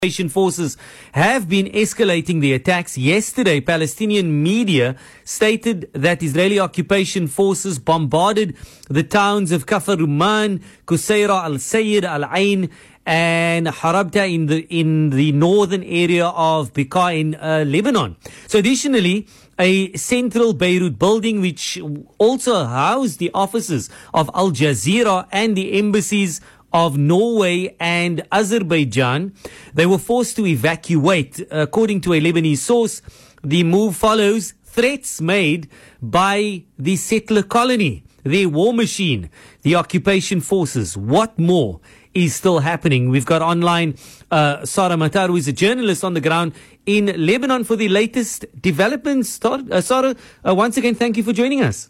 Forces have been escalating the attacks. Yesterday, Palestinian media stated that Israeli occupation forces bombarded the towns of Kafar Rumman, Qusayra, Al-Sayyid, Al-Ain, and Harabta in the northern area of Bekaa in Lebanon. So additionally, a central Beirut building which also housed the offices of Al Jazeera and the embassies of Norway and Azerbaijan, they were forced to evacuate. According to a Lebanese source, the move follows threats made by the settler colony, their war machine, the occupation forces. What more is still happening? We've got online Sarah Matar, who is a journalist on the ground in Lebanon for the latest developments. Sarah, once again, thank you for joining us.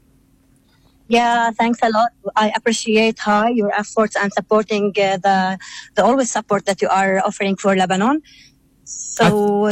Yeah, thanks a lot. I appreciate your efforts and supporting the always support that you are offering for Lebanon. So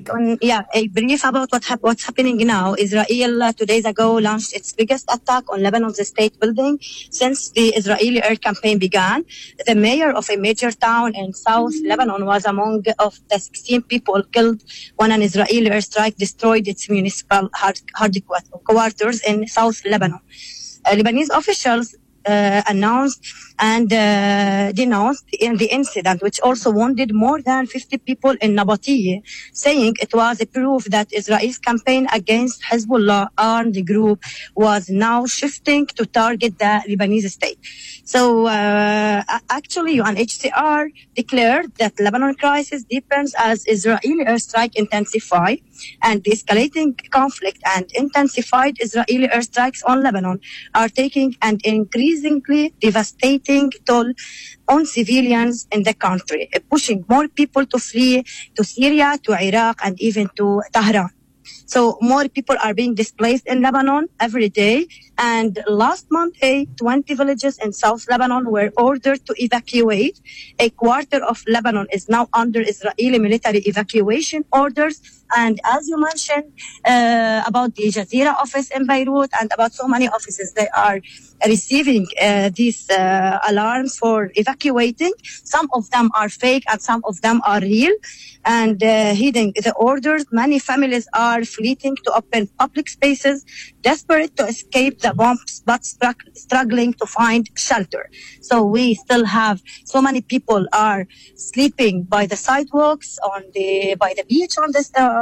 a brief about what's happening now. Israel 2 days ago launched its biggest attack on Lebanon's state building since the Israeli air campaign began. The mayor of a major town in South Lebanon was among of the 16 people killed when an Israeli airstrike destroyed its municipal headquarters in South Lebanon. Lebanese officials announced and denounced the incident, which also wounded more than 50 people in Nabateeh, saying it was a proof that Israel's campaign against Hezbollah armed group was now shifting to target the Lebanese state. So actually, UNHCR declared that Lebanon crisis deepens as Israeli airstrike intensify, and the escalating conflict and intensified Israeli airstrikes on Lebanon are taking an increasingly devastating toll on civilians in the country, pushing more people to flee to Syria, to Iraq, and even to Tehran. So more people are being displaced in Lebanon every day. And last Monday, 20 villages in South Lebanon were ordered to evacuate. A quarter of Lebanon is now under Israeli military evacuation orders. And as you mentioned about the Jazeera office in Beirut and about so many offices, they are receiving these alarms for evacuating. Some of them are fake and some of them are real. And heeding the orders, many families are fleeing to open public spaces, desperate to escape the bombs, but struggling to find shelter. So we still have so many people are sleeping by the sidewalks, by the beach, on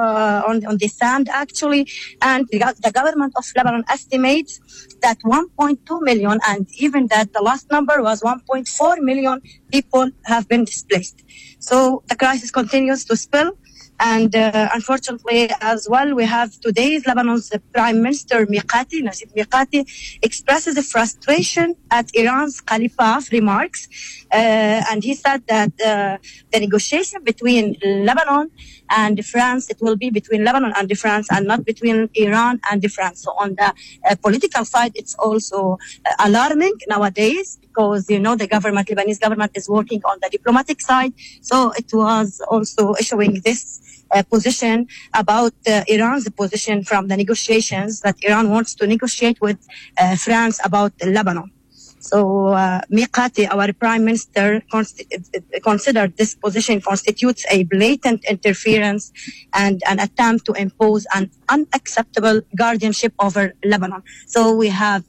the sand actually. And the government of Lebanon estimates that 1.2 million, and even that the last number was 1.4 million people have been displaced. So the crisis continues to spill. And unfortunately, as well, we have today's Lebanon's Prime Minister Najib Mikati expresses a frustration at Iran's Khalifa remarks. And he said that the negotiation between Lebanon and France, it will be between Lebanon and France and not between Iran and France. So on the political side, it's also alarming nowadays because, the Lebanese government is working on the diplomatic side. So it was also issuing this position about Iran's position from the negotiations that Iran wants to negotiate with France about Lebanon. So Mikati, our prime minister, considered this position constitutes a blatant interference and an attempt to impose an unacceptable guardianship over Lebanon. So we have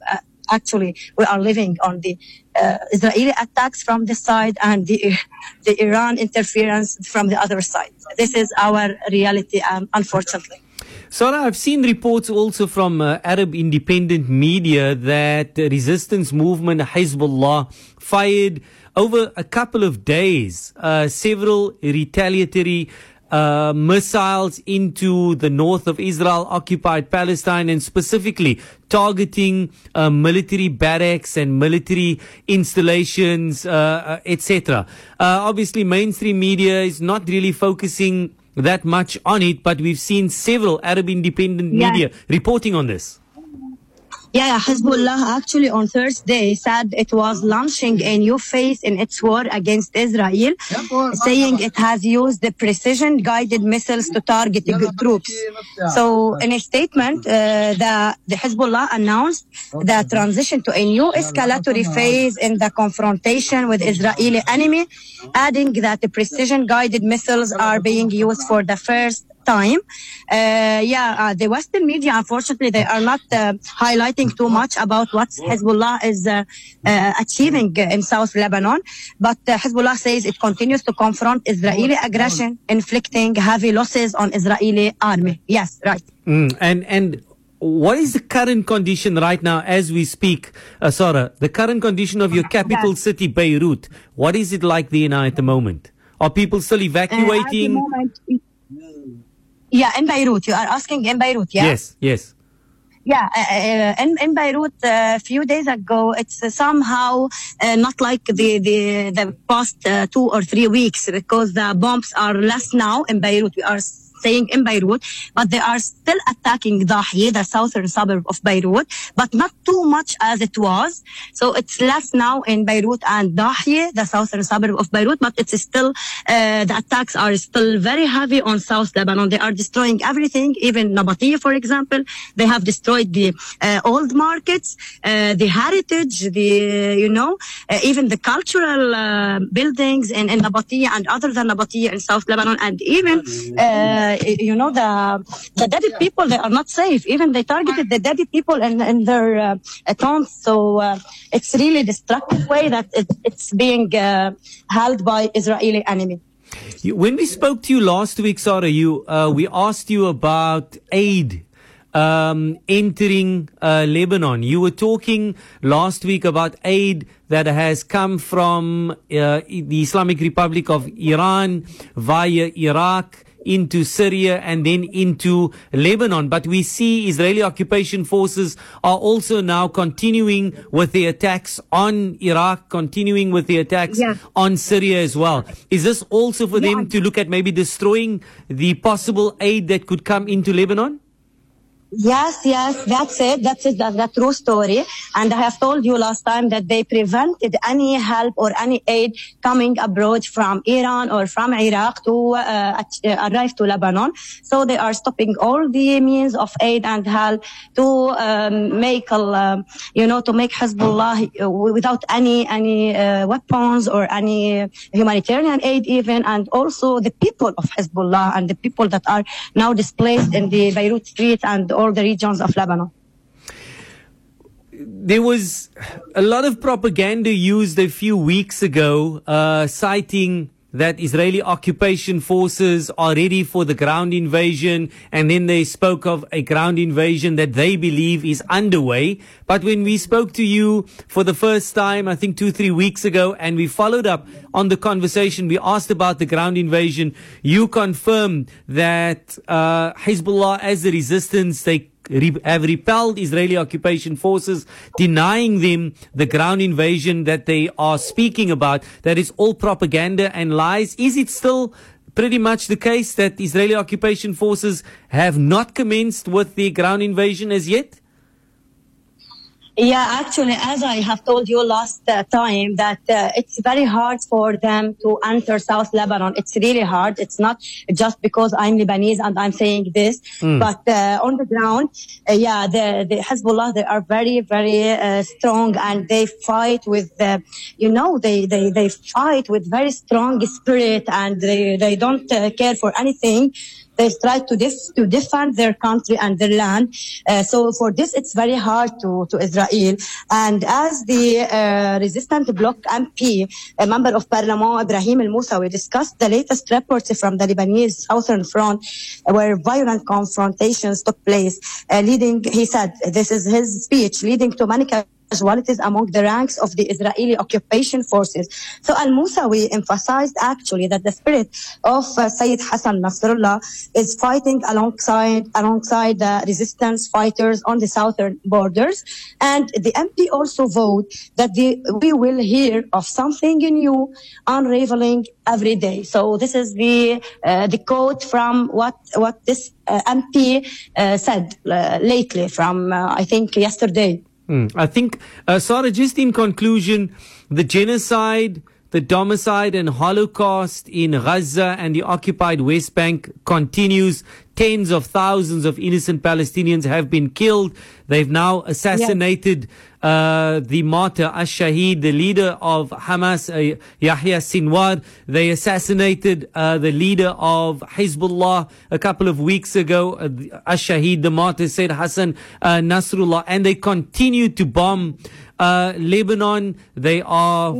we are living on the Israeli attacks from this side and the Iran interference from the other side. This is our reality, unfortunately. Sarah, I've seen reports also from Arab independent media that the resistance movement Hezbollah fired over a couple of days several retaliatory missiles into the north of Israel, occupied Palestine, and specifically targeting military barracks and military installations, etc. Obviously, mainstream media is not really focusing that much on it, but we've seen several Arab independent media reporting on this. Yeah, Hezbollah actually on Thursday said it was launching a new phase in its war against Israel, saying it has used the precision-guided missiles to target the troops. So in a statement, the Hezbollah announced the transition to a new escalatory phase in the confrontation with Israeli enemy, adding that the precision-guided missiles are being used for the first time. The Western media, unfortunately, they are not highlighting too much about what Hezbollah is achieving in South Lebanon. But Hezbollah says it continues to confront Israeli aggression, inflicting heavy losses on Israeli army. Yes, right. And what is the current condition right now as we speak, Sarah? The current condition of your capital city, Beirut. What is it like there now at the moment? Are people still evacuating? Yeah, in Beirut. You are asking in Beirut, yeah? Yes. Yeah, in Beirut a few days ago, it's somehow not like the past 2 or 3 weeks, because the bombs are less now in Beirut. We are saying in Beirut, but they are still attacking Dahieh, the southern suburb of Beirut, but not too much as it was. So it's less now in Beirut and Dahieh, the southern suburb of Beirut, but it's still, the attacks are still very heavy on South Lebanon. They are destroying everything, even Nabateeh, for example. They have destroyed the old markets, the heritage, even the cultural buildings in Nabateeh and other than Nabateeh in South Lebanon, and even the Dedi people, they are not safe. Even they targeted the Dedi people in their towns. So it's really destructive way that it's being held by Israeli enemy. When we spoke to you last week, Sarah, we asked you about aid entering Lebanon. You were talking last week about aid that has come from the Islamic Republic of Iran via Iraq into Syria and then into Lebanon. But we see Israeli occupation forces are also now continuing with the attacks on Iraq, continuing with the attacks on Syria as well. Is this also for them to look at maybe destroying the possible aid that could come into Lebanon? Yes, that's it. That's the true story. And I have told you last time that they prevented any help or any aid coming abroad from Iran or from Iraq to arrive to Lebanon. So they are stopping all the means of aid and help to make Hezbollah without any weapons or any humanitarian aid even, and also the people of Hezbollah and the people that are now displaced in the Beirut streets and all the regions of Lebanon. There was a lot of propaganda used a few weeks ago, citing that Israeli occupation forces are ready for the ground invasion, and then they spoke of a ground invasion that they believe is underway. But when we spoke to you for the first time, I think 2-3 weeks ago, and we followed up on the conversation, we asked about the ground invasion. You confirmed that Hezbollah, as the resistance, they have repelled Israeli occupation forces, denying them the ground invasion that they are speaking about. That is all propaganda and lies. Is it still pretty much the case that Israeli occupation forces have not commenced with the ground invasion as yet? Yeah, actually, as I have told you last time, that it's very hard for them to enter South Lebanon. It's really hard. It's not just because I'm Lebanese and I'm saying this, but on the ground, the Hezbollah, they are very, very strong, and they fight with, they fight with very strong spirit, and they don't care for anything. They try to defend their country and their land. So for this, it's very hard to Israel. And as the resistant bloc MP, a member of Parliament, Ibrahim El-Mousawi, discussed the latest reports from the Lebanese Southern Front, where violent confrontations took place, he said, this is his speech, leading to many casualties among the ranks of the Israeli occupation forces. So Al-Musawi emphasized actually that the spirit of Sayyid Hassan Nasrallah is fighting alongside the resistance fighters on the southern borders. And the MP also vote that we will hear of something new unraveling every day. So this is the quote from what this MP said lately from, I think, yesterday. I think, Sarah, just in conclusion, the genocide, the domicide and Holocaust in Gaza and the occupied West Bank continues. Tens of thousands of innocent Palestinians have been killed. They've now assassinated the martyr Ash-Shahid, the leader of Hamas, Yahya Sinwar. They assassinated the leader of Hezbollah a couple of weeks ago, Ash-Shahid, the martyr, Sayyid Hassan Nasrallah. And they continue to bomb Lebanon. They are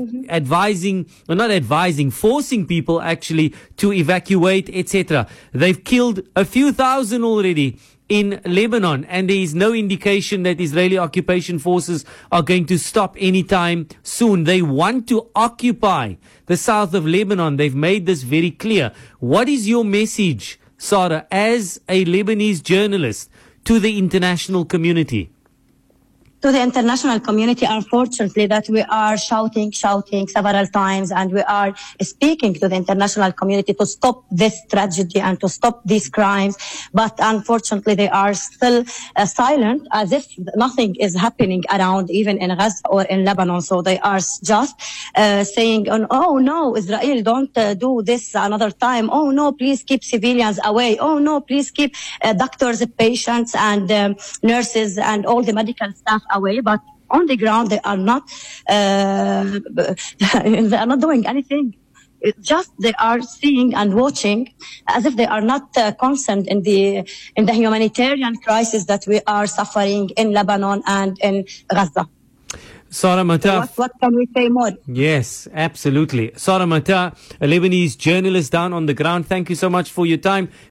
forcing people actually to evacuate, etc. They've killed a few thousand already in Lebanon, and there is no indication that Israeli occupation forces are going to stop anytime soon. They want to occupy the south of Lebanon. They've made this very clear. What is your message, Sarah, as a Lebanese journalist to the international community? To the international community, unfortunately, that we are shouting several times, and we are speaking to the international community to stop this tragedy and to stop these crimes. But unfortunately, they are still silent, as if nothing is happening around, even in Gaza or in Lebanon. So they are just saying, oh no, Israel, don't do this another time. Oh no, please keep civilians away. Oh no, please keep doctors, patients, and nurses and all the medical staff away. But on the ground, they are not doing anything. It's just they are seeing and watching, as if they are not concerned in the humanitarian crisis that we are suffering in Lebanon and in Gaza. Sarah Mattar. What can we say more? Yes, absolutely. Sarah Mattar, a Lebanese journalist down on the ground. Thank you so much for your time.